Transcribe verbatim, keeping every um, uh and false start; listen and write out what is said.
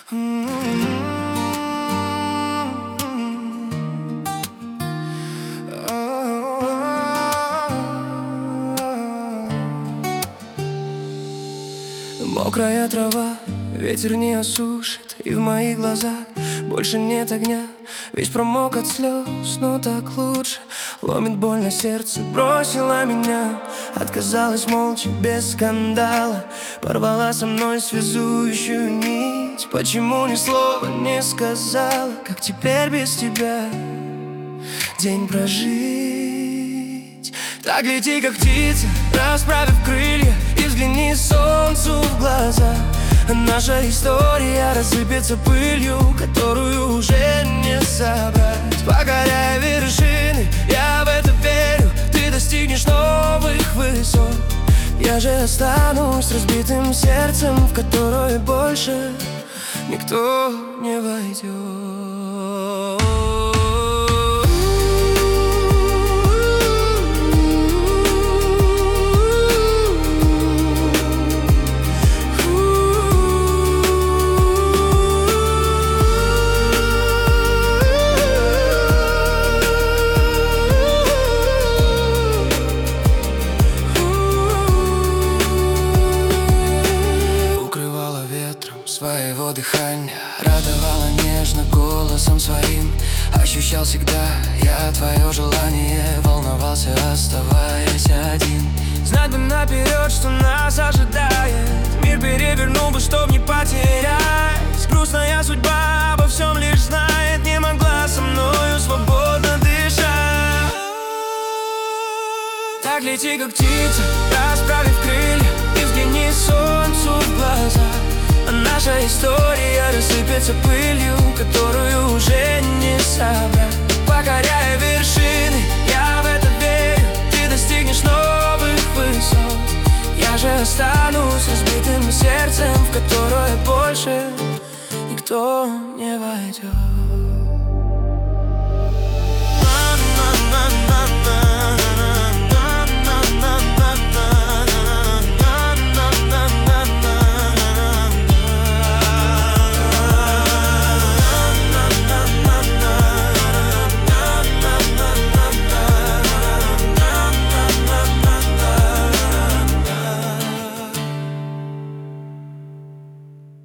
Мокрая трава, ветер не осушит, и в моих глазах больше нет огня. Весь промок от слез, но так лучше. Ломит больно сердце, бросила меня, отказалась молча, без скандала. Порвала со мной связующую нить. Почему ни слова не сказала, как теперь без тебя день прожить? Так лети, как птица, расправив крылья, и взгляни солнцу в глаза. Наша история рассыпется пылью, которую уже не собрать. Покоряя вершины, я в это верю, ты достигнешь новых высот. Я же останусь разбитым сердцем, в которое больше никто не войдет. Своего дыхания радовала нежно голосом своим. Ощущал всегда я твое желание, волновался, оставаясь один. Знать бы наперед, что нас ожидает, мир перевернул бы, чтоб не потерять. Грустная судьба обо всем лишь знает, не могла со мною свободно дышать. Так лети, как птица, расправив крылья, и взгляни солнцу в глаза. Наша история рассыпется пылью, которую уже не собрать. Покоряя вершины, я в это верю, ты достигнешь новых высот. Я же останусь разбитым сердцем, в которое больше никто не войдет.